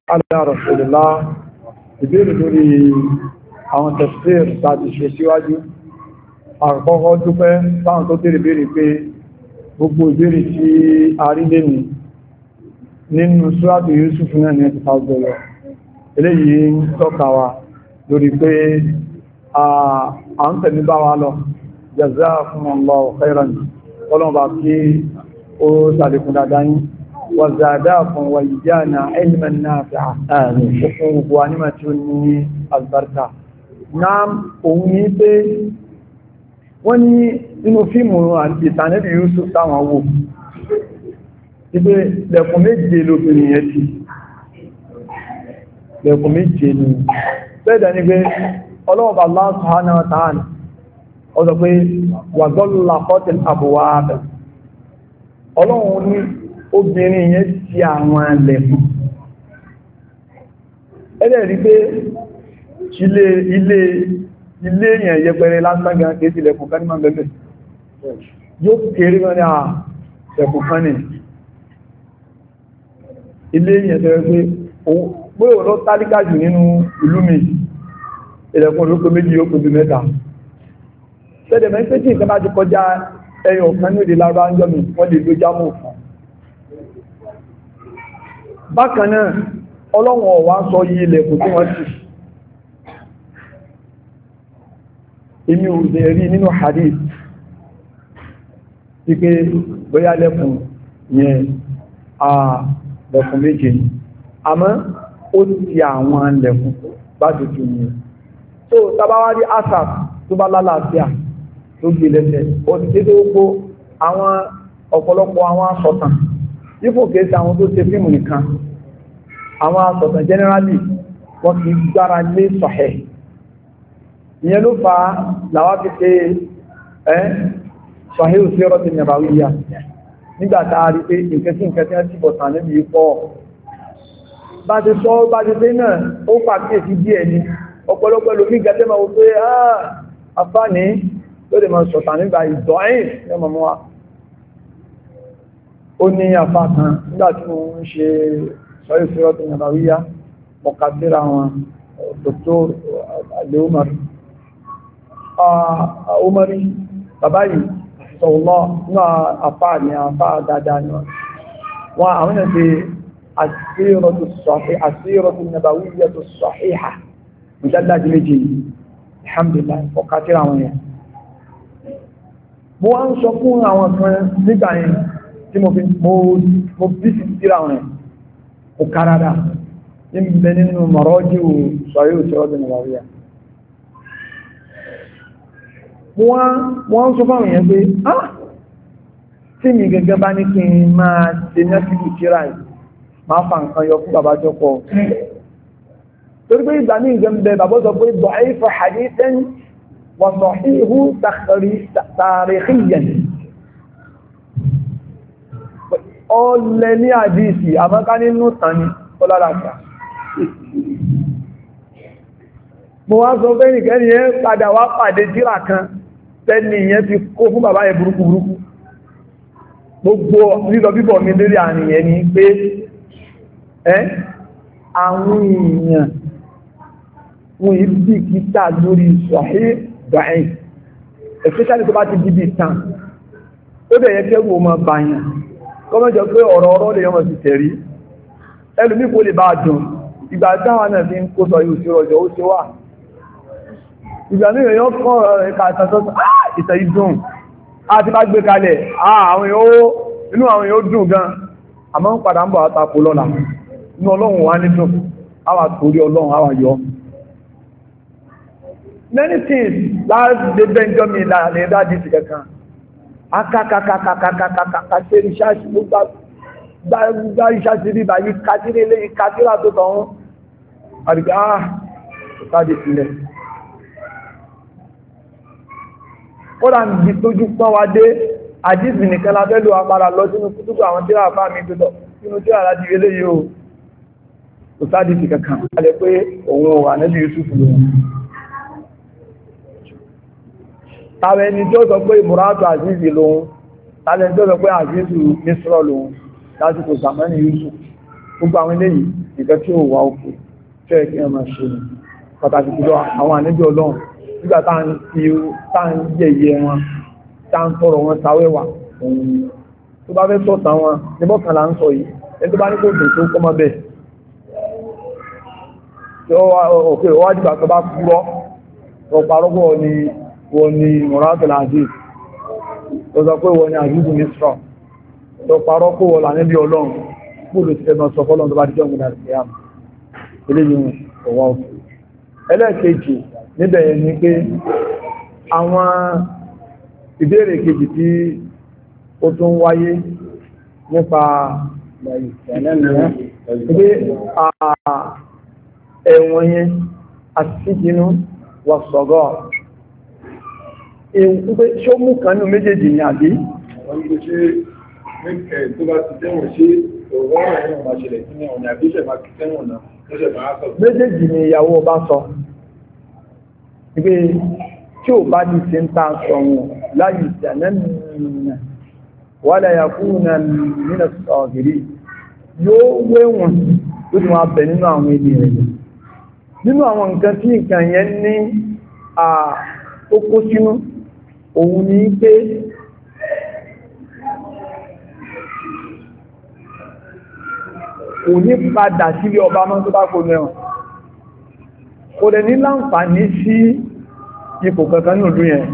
ala rasulillah ìbéèrè lórí àwọn tafsir tàbí ṣe síwájú àkọ́kọ́ dúpẹ́ sáwọn tó béèrè pé gbogbo ìbéèrè tí a rí lẹ́nu nínú Suratu Yusuf náà ní ẹ̀tì fàúgbọ́lọ́ eléyìí ń tọ́ka wa lórí pé a ń tẹ̀mí bá wa lọ jazakumullahu khairan ọlọ́mọba kí ó sàlékún dáadáa yín وزاداكم وإيانا علما نافعا وانما توني البركة نعم òun pé wọ́n ní inú fíìmù ìtànẹ́bì Yusuf táwọn wò ipé lẹ́kùn méje lóbìnrin yẹn ti lẹ́kùn méje ni bẹ́ẹ̀dẹ̀ ní pé ọlọ́ọ̀bà Allah subhanahu wa ta'ala ó sọ pé وَغَلَّقَتِ الْأَبْوَابَ ọlọ́run ní obìnrin yẹn ti àwọn alẹ̀kùn ẹ̀lẹ́ rí pé ilé èèyàn yẹpẹrẹ lásán gan kìí sí ilẹ̀kùn kan ní máa bẹ̀bẹ̀ yóò kéré mọ́ ní àlẹ̀kùn kan ní ilé èèyàn tẹ́rẹ pé ó lọ tálíkà jù nínú ìlú mi ilẹ̀kùn olóko méjì yóò kò bí mẹ́ta ṣẹ́dẹ̀ mẹ́ pé tí ìkan bá ti kọjá ẹyọ kan ní èdè lára ń jọ mi wọ́n lè ló jámù fún bákan náà ọlọ́wọ̀n ọ̀wá sọ yí ilẹ̀kùn tí wọ́n ti èmi ò lè rí nínú hadith wípé bóyá lẹ́kùn yẹn lẹ́kùn méje àmọ́ ó ti àwọn lẹ́kùn bá tuntun yẹn tó tàbáwárí asap tó bá lálàáfíà tó gbé lẹ́sẹ̀ ó ti tẹ́ tó gbó àwọn ọ̀pọ̀lọpọ̀ àwọn asọ̀tàn yífò kéèsì àwọn tó ṣe fíìmù nìkan àwọn asọ̀tàn generally wọ́n kì í gbára lé sọ̀hẹ̀ ìyẹn ló fa làwá fi ṣe sọ̀hẹ̀ ò sí ọ̀rọ̀ ti Nabawiyya nígbàtà rí pé nǹkan tí wọ́n ti bọ̀ tàn níbi pọ̀ bá ti sọ bá ti pé náà ó pàkíyèsí díẹ̀ ni ọ̀pọ̀lọpọ̀ lómi gẹ́gẹ́ máa wò pé afáàní ló lè máa sọ̀tàn nígbà ìdọ̀ẹ́yìn ní ọmọ wa ó ní àfá kan nígbàtí wọ́n ń ṣe sọ́yí sí ọdún Nabawiyya mọ̀kàtíra wọn Dr. alẹ́ Umari bàbá yìí sọ̀wọ́ náà àfá ní àfá dáadáa ni wọ́n àwọn ẹ̀sẹ̀ àsírọ̀tù Nabawiyya tó sahihah mùjálájì méjì alhamdulillah mọ̀kàtíra wọn yẹn mo wá ń sọ fún àwọn kan nígbà yẹn tí mo bí sí tíra wọn kò kárádá ní bẹ nínú mọ̀rọ́jú sọ̀rí òṣèrọ́dún Nabawiyya wọ́n sọ fáwọn èèyàn pé tí mi gẹ́gẹ́ bá ní kí n máa ṣe nẹ́sìlú tíra ẹ̀ máa fa nǹkan yọ fún bàbá jọpọ̀ torí pé ìgbà ní ìgbẹ́ bẹ bàbá sọ pé da'ifu hadithan wa sahihu tarikhiyan ọlẹ ní àdíìsì àmọ́ká nínú tàní ọláràṣà mo wá sọ pé nìkẹ́ni ẹ padà wá pàdé tírà kan tẹ́ni ìyẹn ti kó fún bàbá ẹ̀ burúkú gbogbo lílọ bíbọ̀ mi lérí àrin yẹn ni pé àwọn èèyàn wọ́n yìí bí kíta lórí sahih da'if especially tó bá ti dìbì tán ó bẹ̀ yẹ kẹ́rù ọmọ bàyàn kọ́mọ́jọ pé ọ̀rọ̀ lè yọmọ̀ sí tẹ̀rí ẹlùmí kò lè bá dùn ìgbà táwọn náà fi ń kó sọ yóò sí ọjọ́ ó ṣe wà ìgbà ní èèyàn kọ́ ọ̀rọ̀ rẹ̀ kàtàtọ́ ìtẹ̀ ìdùn àti bá gbé kalẹ̀ inú àwọn èèyàn dùn gan àmọ́ ń padà ń bọ̀ àtàkù lọ́la inú ọlọ́run wá ní dùn àwà torí ọlọ́run àwà yọ many things láti dé bẹ́ńjọ́ mi láàrin ẹ̀dá dìtì kankan akakakakakakakaka ṣe ríṣáṣì gbogbo ríṣáṣì rí báyí kàtírí ilé ìkàtírà tó tọ̀hún àrígbà ìtàdì sílẹ̀ ó rà ní tójú pọ́n wá dé àjíṣì nìkan lábẹ́lú agbára lọ sínú kútùkù àwọn tíra àpá mi pẹ̀tọ̀ sínú tíra láti ilé yóò ìtàdì sí kankan alẹ́ pé òun wà níbi Yusuf lóhun tàbí ẹni tí ó sọ pé Muradu Azizi lóhun tàbí ẹni tí ó sọ pé Azizu Misro lóhun lásìkò Zamani Yusuf gbogbo àwọn eléyìí nǹkan tí ó wà òkè fẹ́ kí wọ́n máa ṣe ní pàtàkì jùlọ àwọn àníbí ọlọ́run nígbà tá ń yẹ̀yẹ́ wọn tá ń tọrọ wọn sáwẹ́wà òun tó bá fẹ́ sọ̀tà wọn níbọ̀ kan là ń sọ yìí ẹni tó bá ní kò dùn tó kọ́ mọ́ bẹ́ẹ̀ tí ó òkè wájú ìgbà tó bá kúrọ́ ọ̀pàrọ́gbọ̀ wọ́n ni Muratul Aziz tó sọ pé wọ́n ni Aziz Misra tó parọ́ kó wọ́n lànẹ́bí ọlọ́run kúrò sí ẹgbọ́n sọ fọ́lọ́run tó bá díjọ́ ìgbìdà sí àmì eléyìn ọwọ́ òfin ẹlẹ́ẹ̀kejì níbẹ̀ yẹn ni pé àwọn ìbéèrè kejì tí ó tún wáyé nípa ẹ̀wọ̀n yẹn àtìsíjínú wà sọ̀gọ́ ṣó mú kan ní méjèèjì ní àbí tó bá ti tẹ́wọ̀n ṣe ọ̀rọ̀ ẹ̀rọ máa ṣẹlẹ̀ sí ọ̀nà àbíṣẹ̀ máa ti tẹ́wọ̀n náà lọ́ṣẹ̀ máa sọ. méjèèjì ni ìyàwó ọba sọ pé tí ò bá ti ṣe ń ta sọ̀wọ̀n láyé ìjànẹ́nà wà láyà fún nínú ọ̀gẹ̀rí yóò wéwọ̀n tó ti máa bẹ̀ nínú àwọn ènìyàn rẹ̀ nínú àwọn nǹkan tí nǹkan yẹn ní ó kó sínú òun ní pé kò ní padà sílé ọba mọ́ tó bá kò mẹ́wọ̀n kò dẹ̀ ní láǹfààní sí ipò kankan ní ìlú yẹn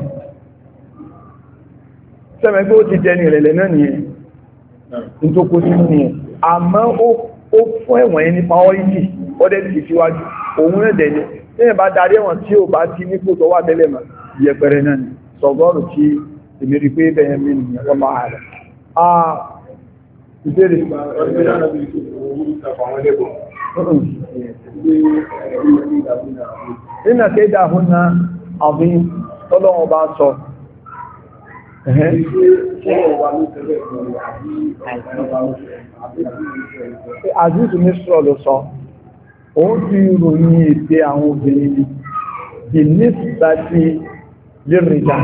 sẹ́mẹ́ pé ó ti jẹ́ ní ìrẹ̀lẹ̀ náà nìyẹn ní tó kó sínú nìyẹn àmọ́ ó fún ẹ̀wọ̀n yẹn ní priority ó dẹ̀ ti síwájú òun rẹ̀ dẹ̀ ní tẹ́yẹ̀ bá darí ẹ̀wọ̀n tí ó bá ti ní kó tó wà tẹ́lẹ̀ mọ́ yẹpẹrẹ náà ni sọ̀gọ́rù tí èmi rí pé bẹ̀yẹn mi nìyẹn ọmọ ààrẹ ìbéèrè nínà kéda hún náà àbí tọ́lọ́wọ́ bá sọ Aziz Misra ló sọ òun ti ròyìn ètè àwọn obìnrin di nísìtàtí lérìjà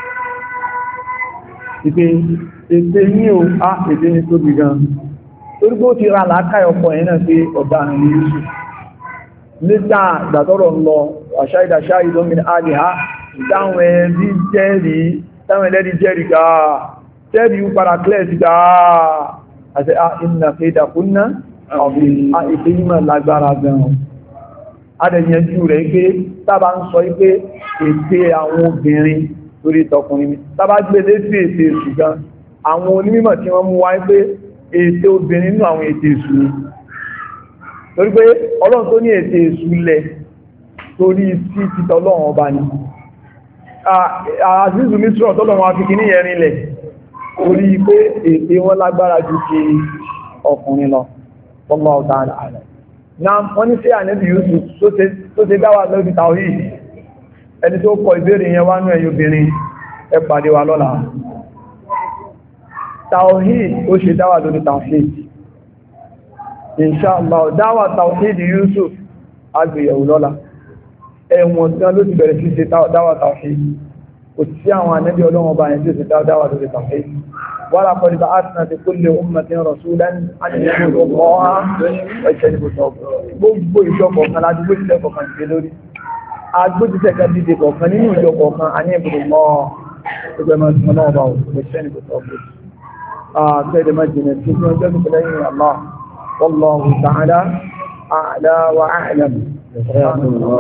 ìpé ètè ní o á ètè ní tóbi gan torí pé ó ti ra làákàí ọkọ̀ yẹn náà pé ọ̀dá àrin Yusuf lẹ́tà ìgbàtọ́rọ̀ ń lọ àṣáìdàṣá ìdómìnà àdìhá táwọn ẹlẹ́rí jẹ́rì gáà jẹ́rì ń para klẹ́ẹ̀sì gáà àti ìnà kéda kúnná ìpé yíma lágbára gan-an adẹ̀yẹnjú rẹ̀ pé tábà ń sọ pé ètè àwọn obìnrin lórí tọkùnrin tábà gbé létí ètè èsù gan àwọn onímọ̀ tí wọ́n mú wáyé pé ètè obìnrin nínú àwọn ètè èsù ni torí pé ọlọ́run tó ní ètè èsù lẹ̀ torí sí títọ́ ọlọ́run ọba ni Aziz Misra tọ́lọ́run afikì ní ẹ̀rin lẹ̀ torí pé ètè wọn lágbára ju ti ọkùnrin lọ Wallahu ta'ala a'lam. Na wọ́n ní sí ànẹ́bì Yusuf tó ṣe dáwà lórí tawhid ẹni tó kọ ìbéèrè yẹn wánú ẹ̀yin obìnrin ẹ pàdé wa lọ́la tawhid ó ṣe dáwà lórí tawhid inshallah dáwà tawhid Yusuf agbèyẹ̀wò lọ́la ẹ̀wọ̀n tí wọ́n ló ti bẹ̀rẹ̀ sí ṣe dáwà tawhid kò sí àwọn ànẹ́bì ọlọ́wọ́n bá yẹn tí ó ṣe dáwà lórí tawhid ولقد بعثنا في كل أمة رسولا أن يعبدوا الله واجتنبوا الطاغوت gbogbo ìjọ kọ̀ọ̀kan láti gbé ìjọ kọ̀ọ̀kan ṣe lórí agbójíṣẹ́ kan dídé kọ̀ọ̀kan nínú ìjọ kọ̀ọ̀kan a ní ìbùdó mọ́ ẹgbẹ́ máa tún náà bá واجتنبوا الطاغوت àtẹ́ẹ̀dẹ̀ máa jìnà tí wọ́n jẹ́ nípa lẹ́yìn Allah wallahu ta'ala a'la wa a'lam